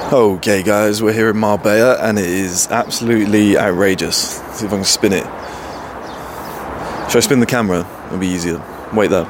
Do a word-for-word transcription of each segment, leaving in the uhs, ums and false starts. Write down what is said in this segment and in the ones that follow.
Okay guys, we're here in Marbella and it is absolutely outrageous. Let's see if I can spin it. Should I spin the camera? It'll be easier. Wait there.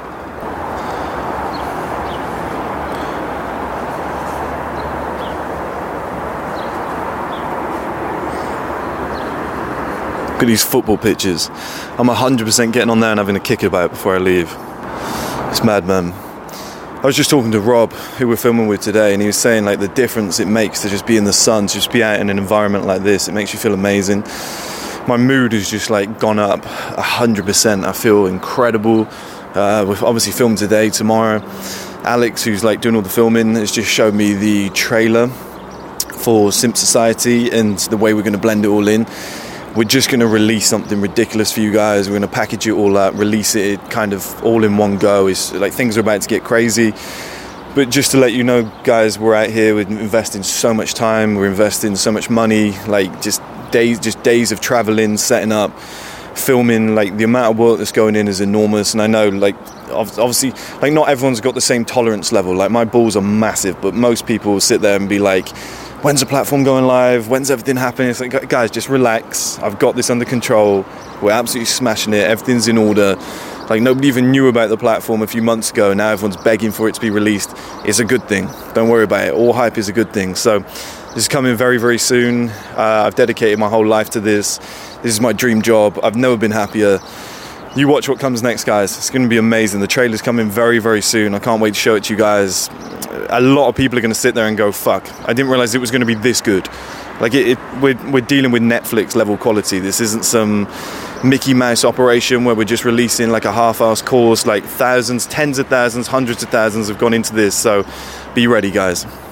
Look at these football pitches. I'm one hundred percent getting on there and having a kick about before I leave. It's mad, man. I was just talking to Rob, who we're filming with today, and he was saying like the difference it makes to just be in the sun, to just be out in an environment like this. It makes you feel amazing. My mood has just like gone up one hundred percent. I feel incredible. Uh, we've obviously filmed today, tomorrow. Alex, who's like doing all the filming, has just showed me the trailer for Simp Society and the way we're going to blend it all in. We're just going to release something ridiculous for you guys. We're going to package it all up, release it kind of all in one go. It's like things are about to get crazy. But just to let you know, guys, we're out here. We're investing so much time. We're investing so much money. Like just days, just days of traveling, setting up, filming. Like the amount of work that's going in is enormous. And I know, like obviously, like not everyone's got the same tolerance level. Like my balls are massive, but most people will sit there and be like, when's the platform going live? When's everything happening? It's like, guys, just relax. I've got this under control. We're absolutely smashing it. Everything's in order. Like nobody even knew about the platform a few months ago. Now everyone's begging for it to be released. It's a good thing. Don't worry about it. All hype is a good thing. So this is coming very, very soon. Uh, I've dedicated my whole life to this. This is my dream job. I've never been happier. You watch what comes next, guys. It's going to be amazing. The trailer's coming very, very soon. I can't wait to show it to you guys. A lot of people are going to sit there and go, fuck, I didn't realize it was going to be this good. Like, it, it, we're, we're dealing with Netflix level quality. This isn't some Mickey Mouse operation where we're just releasing like a half-assed course. Like thousands, tens of thousands, hundreds of thousands have gone into this. So be ready, guys.